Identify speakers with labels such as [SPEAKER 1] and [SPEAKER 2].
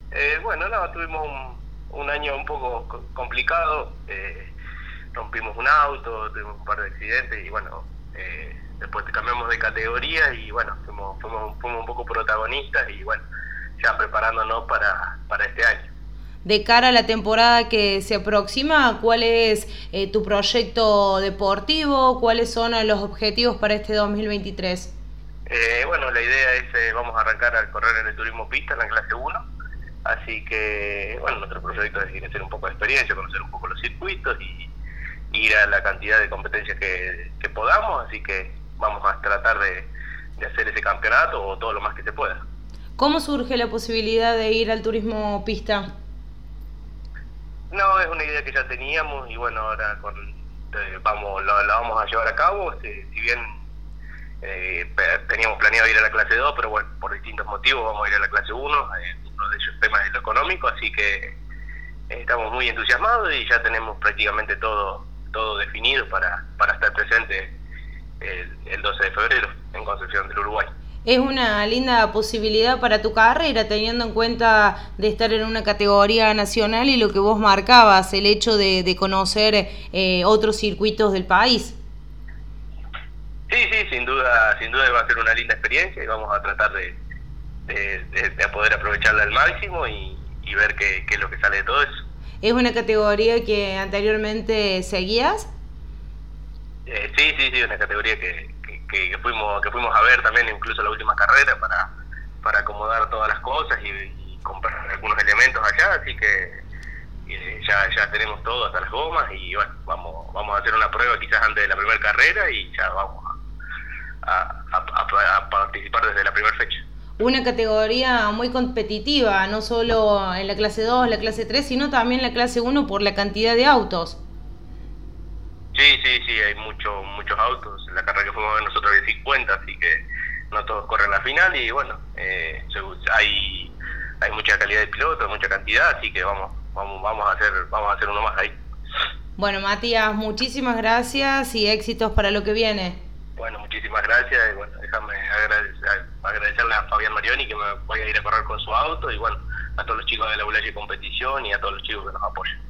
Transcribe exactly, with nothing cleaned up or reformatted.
[SPEAKER 1] Eh, bueno, no, tuvimos un, un año un poco co- complicado, eh, rompimos un auto, tuvimos un par de accidentes y bueno, eh, después cambiamos de categoría y bueno, fuimos, fuimos, fuimos un poco protagonistas y bueno, ya preparándonos para, para este año.
[SPEAKER 2] De cara a la temporada que se aproxima, ¿cuál es eh, tu proyecto deportivo? ¿Cuáles son eh, los objetivos para este dos mil veintitrés?
[SPEAKER 1] Eh, bueno, la idea es, eh, vamos a arrancar a correr en el turismo pista en la clase uno, así que, bueno, nuestro proyecto es ir a hacer un poco de experiencia, conocer un poco los circuitos y ir a la cantidad de competencias que, que podamos, así que vamos a tratar de, de hacer ese campeonato o todo lo más que se pueda.
[SPEAKER 2] ¿Cómo surge la posibilidad de ir al turismo pista?
[SPEAKER 1] No, es una idea que ya teníamos y bueno, ahora con, eh, vamos, la, la vamos a llevar a cabo, si, si bien eh, teníamos planeado ir a la clase dos, pero bueno, por distintos motivos vamos a ir a la clase uno, eh, uno de ellos temas de lo económico, así que eh, estamos muy entusiasmados y ya tenemos prácticamente todo todo definido para, para estar presente el, el doce de febrero en Concepción del Uruguay.
[SPEAKER 2] Es una linda posibilidad para tu carrera, teniendo en cuenta de estar en una categoría nacional y lo que vos marcabas, el hecho de, de conocer eh, otros circuitos del país.
[SPEAKER 1] Sí, sí, sin duda, sin duda va a ser una linda experiencia y vamos a tratar de, de, de, de poder aprovecharla al máximo y, y ver qué, qué es lo que sale de todo eso.
[SPEAKER 2] ¿Es una categoría que anteriormente seguías?
[SPEAKER 1] Eh, sí, sí, sí, una categoría que, que, que fuimos que fuimos a ver también incluso la última carrera para, para acomodar todas las cosas y, y comprar algunos elementos allá, así que eh, ya ya tenemos todo hasta las gomas y bueno, vamos vamos a hacer una prueba quizás antes de la primera carrera y ya vamos a, a, a, a participar desde la primera fecha.
[SPEAKER 2] Una categoría muy competitiva, no solo en la clase dos, la clase tres, sino también la clase uno por la cantidad de autos.
[SPEAKER 1] Sí, sí, sí, hay muchos muchos autos. En la carrera que fuimos a ver nosotros había cincuenta, así que no todos corren la final y bueno, eh, hay hay mucha calidad de pilotos, mucha cantidad, así que vamos vamos vamos a hacer vamos a hacer uno más ahí.
[SPEAKER 2] Bueno, Matías, muchísimas gracias y éxitos para lo que viene.
[SPEAKER 1] Bueno, muchísimas gracias y bueno, déjame agradecer, agradecerle a Fabián Marioni que me voy a ir a correr con su auto y bueno, a todos los chicos de la Bulaya de Competición y a todos los chicos que nos apoyan.